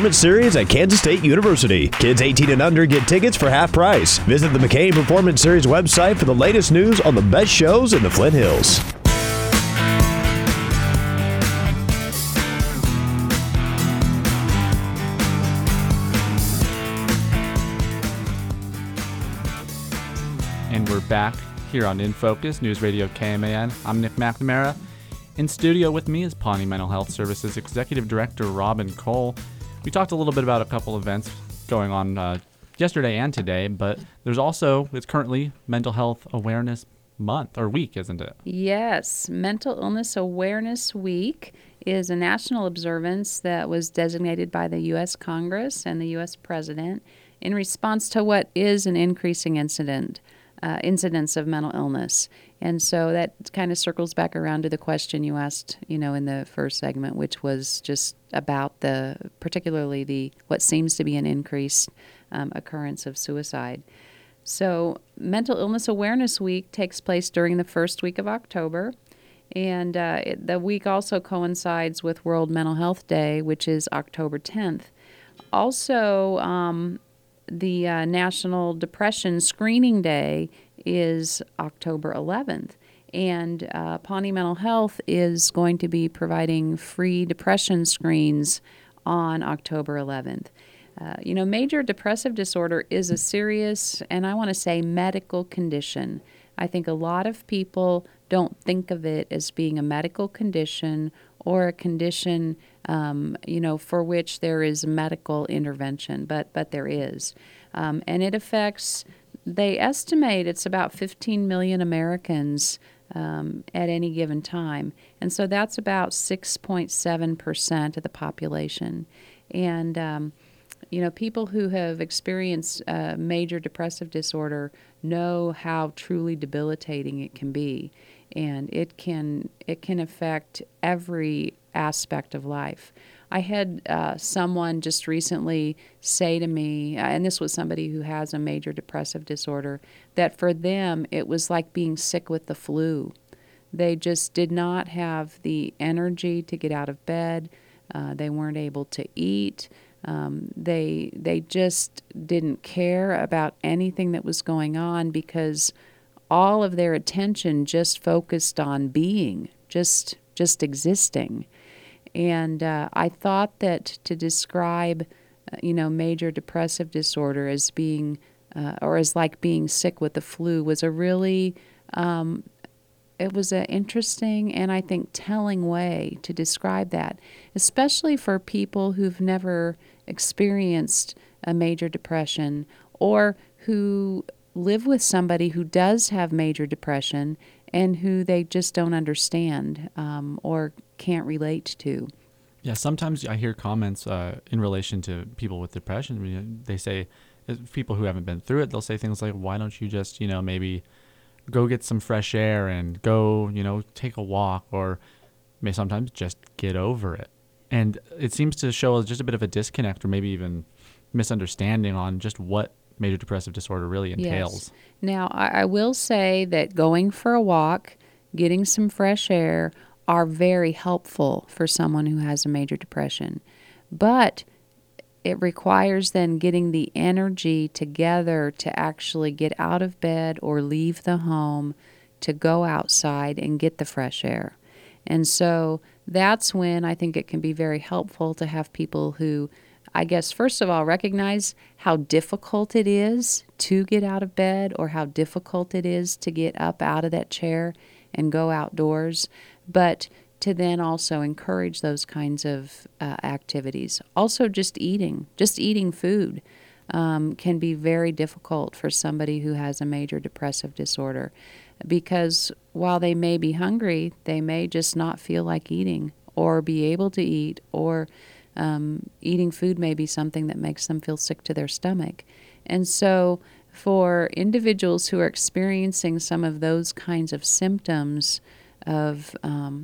Performance Series at Kansas State University. Kids 18 and under get tickets for half price. Visit the McCain Performance Series website for the latest news on the best shows in the Flint Hills. And we're back here on In Focus, News Radio KMAN. I'm Nick McNamara. In studio with me is Pawnee Mental Health Services Executive Director Robin Cole. We talked a little bit about a couple events going on yesterday and today, but it's currently Mental Health Awareness Month, or week, isn't it? Yes, Mental Illness Awareness Week is a national observance that was designated by the U.S. Congress and the U.S. President in response to what is an increasing incidence of mental illness. And so that kind of circles back around to the question you asked, in the first segment, which was just about particularly what seems to be an increased occurrence of suicide. So Mental Illness Awareness Week takes place during the first week of October. And the week also coincides with World Mental Health Day, which is October 10th. Also, the National Depression Screening Day is October 11th. And Pawnee Mental Health is going to be providing free depression screens on October 11th. Major depressive disorder is a serious, and I want to say medical condition. I think a lot of people don't think of it as being a medical condition or a condition, for which there is medical intervention, but there is. And it affects, they estimate it's about 15 million Americans at any given time. And so that's about 6.7% of the population. And, people who have experienced major depressive disorder know how truly debilitating it can be. And it can affect every aspect of life. I had someone just recently say to me, and this was somebody who has a major depressive disorder, that for them it was like being sick with the flu. They just did not have the energy to get out of bed. They weren't able to eat. They just didn't care about anything that was going on because all of their attention just focused on being, just existing. And I thought that to describe, major depressive disorder as being, or as like being sick with the flu was a really, it was an interesting and I think telling way to describe that, especially for people who've never experienced a major depression or who live with somebody who does have major depression and who they just don't understand or can't relate to. Yeah, sometimes I hear comments in relation to people with depression. They say, people who haven't been through it, they'll say things like, why don't you just, maybe go get some fresh air and go, take a walk, or may sometimes just get over it. And it seems to show just a bit of a disconnect or maybe even misunderstanding on just what major depressive disorder really entails. Yes. Now, I will say that going for a walk, getting some fresh air are very helpful for someone who has a major depression. But it requires then getting the energy together to actually get out of bed or leave the home to go outside and get the fresh air. And so that's when I think it can be very helpful to have people who, I guess, first of all, recognize how difficult it is to get out of bed or how difficult it is to get up out of that chair and go outdoors, but to then also encourage those kinds of activities. Also, just eating food can be very difficult for somebody who has a major depressive disorder, because while they may be hungry, they may just not feel like eating or be able to eat, or eating food may be something that makes them feel sick to their stomach. And so for individuals who are experiencing some of those kinds of symptoms of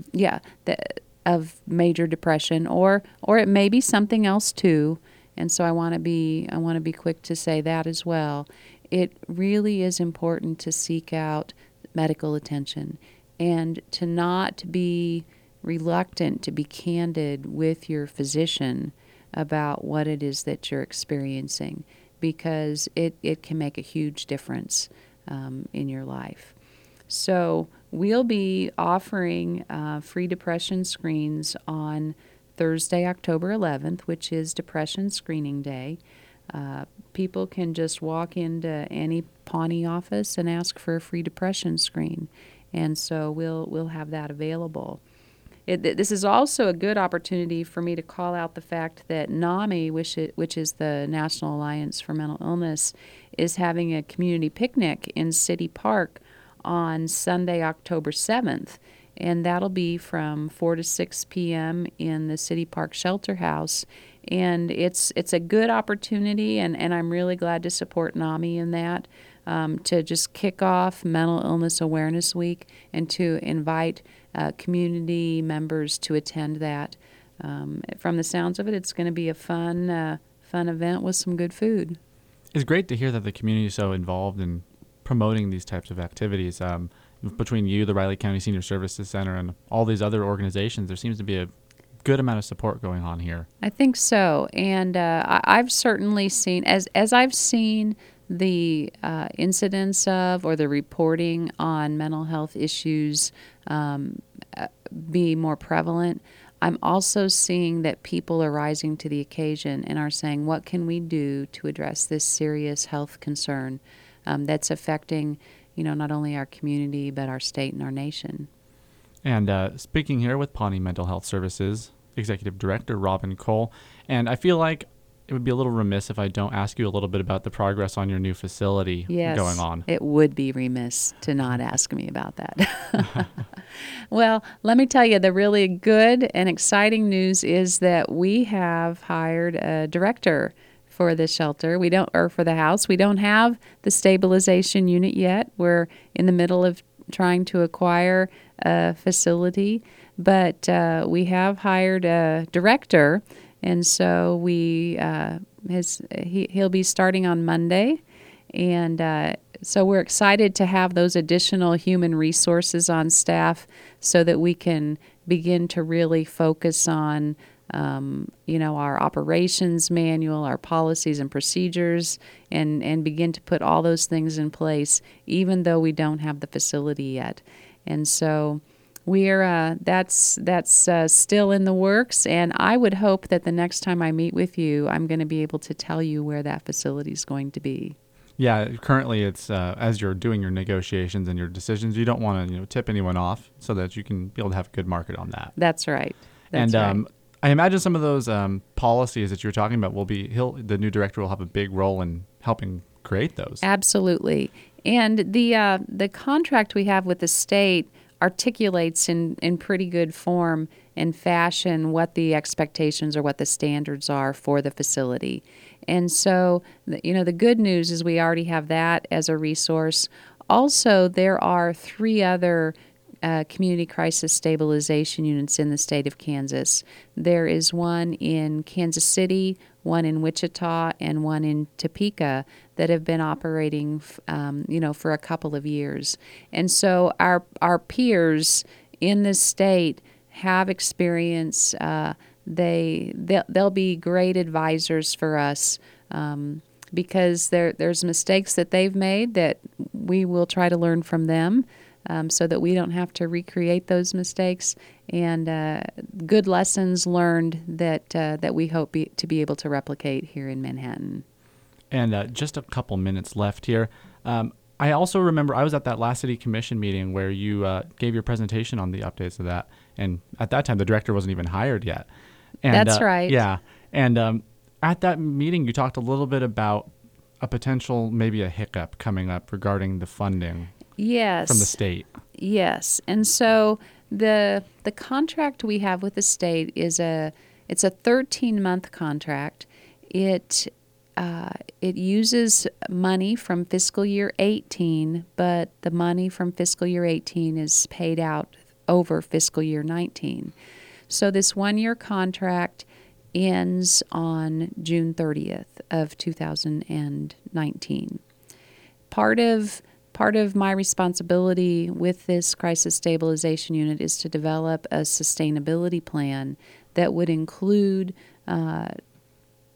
of major depression, or it may be something else too, and so I want to be quick to say that as well. It really is important to seek out medical attention and to not be reluctant to be candid with your physician about what it is that you're experiencing, because it can make a huge difference in your life. So we'll be offering free depression screens on Thursday, October 11th, which is Depression Screening Day. People can just walk into any Pawnee office and ask for a free depression screen, and so we'll have that available. This is also a good opportunity for me to call out the fact that NAMI, which is the National Alliance for Mental Illness, is having a community picnic in City Park on Sunday, October 7th. And that'll be from 4 to 6 p.m. in the City Park Shelter House. And it's a good opportunity, and I'm really glad to support NAMI in that, to just kick off Mental Illness Awareness Week and to invite community members to attend that. From the sounds of it, it's going to be a fun event with some good food. It's great to hear that the community is so involved in promoting these types of activities. Between you, the Riley County Senior Services Center, and all these other organizations, there seems to be a good amount of support going on here. I think so, and I've certainly seen, as I've seen the incidence of or the reporting on mental health issues be more prevalent, I'm also seeing that people are rising to the occasion and are saying, what can we do to address this serious health concern that's affecting, not only our community, but our state and our nation. And speaking here with Pawnee Mental Health Services Executive Director Robin Cole, and I feel like it would be a little remiss if I don't ask you a little bit about the progress on your new facility going on. It would be remiss to not ask me about that. Well, let me tell you, the really good and exciting news is that we have hired a director for the shelter. For the house. We don't have the stabilization unit yet. We're in the middle of trying to acquire a facility, but we have hired a director, and so he'll be starting on Monday, and so we're excited to have those additional human resources on staff so that we can begin to really focus on our operations manual, our policies and procedures, and begin to put all those things in place, even though we don't have the facility yet. And so that's still in the works, and I would hope that the next time I meet with you, I'm going to be able to tell you where that facility is going to be. Yeah, currently it's as you're doing your negotiations and your decisions, you don't want to tip anyone off so that you can be able to have a good market on that. That's right. Right. I imagine some of those policies that you're talking about the new director will have a big role in helping create those. Absolutely. And the contract we have with the state articulates in pretty good form and fashion what the expectations or what the standards are for the facility. And so, the good news is we already have that as a resource. Also, there are 3 other community crisis stabilization units in the state of Kansas. There is one in Kansas City, one in Wichita, and one in Topeka that have been operating, for a couple of years. And so our peers in this state have experience. They'll be great advisors for us because there's mistakes that they've made that we will try to learn from them. So that we don't have to recreate those mistakes, and good lessons learned that we hope to be able to replicate here in Manhattan. And just a couple minutes left here. I also remember I was at that last city commission meeting where you gave your presentation on the updates of that, and at that time the director wasn't even hired yet. And, That's right. Yeah, and at that meeting you talked a little bit about a potential, maybe a hiccup coming up regarding the funding. Yes. From the state. Yes. And so the contract we have with the state it's a 13-month contract. It uses money from fiscal year 18, but the money from fiscal year 18 is paid out over fiscal year 19. So this 1-year contract ends on June 30th of 2019. Part of my responsibility with this crisis stabilization unit is to develop a sustainability plan that would include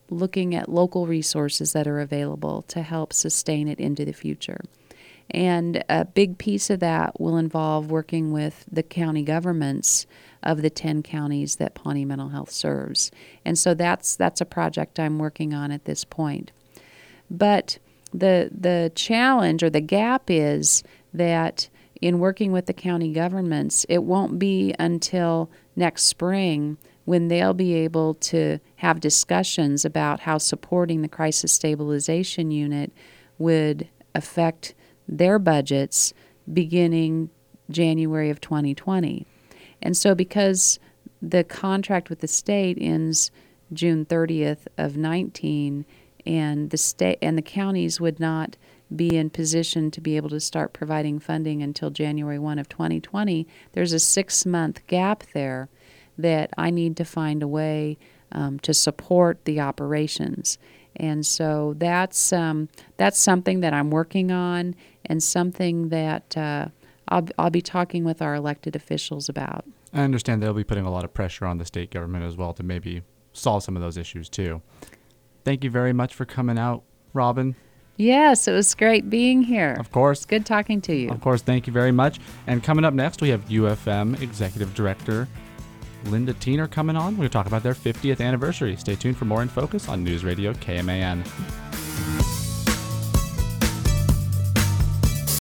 looking at local resources that are available to help sustain it into the future. And a big piece of that will involve working with the county governments of the 10 counties that Pawnee Mental Health serves. And so that's a project I'm working on at this point. But the challenge or the gap is that in working with the county governments, it won't be until next spring when they'll be able to have discussions about how supporting the Crisis Stabilization Unit would affect their budgets beginning January of 2020. And so because the contract with the state ends June 30th of 19, and the state and the counties would not be in position to be able to start providing funding until January 1 of 2020, there's a 6-month gap there that I need to find a way to support the operations. And so that's something that I'm working on, and something that I'll be talking with our elected officials about. I understand they'll be putting a lot of pressure on the state government as well to maybe solve some of those issues too. Thank you very much for coming out, Robin. Yes, it was great being here. Of course. It's good talking to you. Of course, thank you very much. And coming up next, we have UFM Executive Director Linda Tiener coming on. We're going to talk about their 50th anniversary. Stay tuned for more In Focus on News Radio KMAN.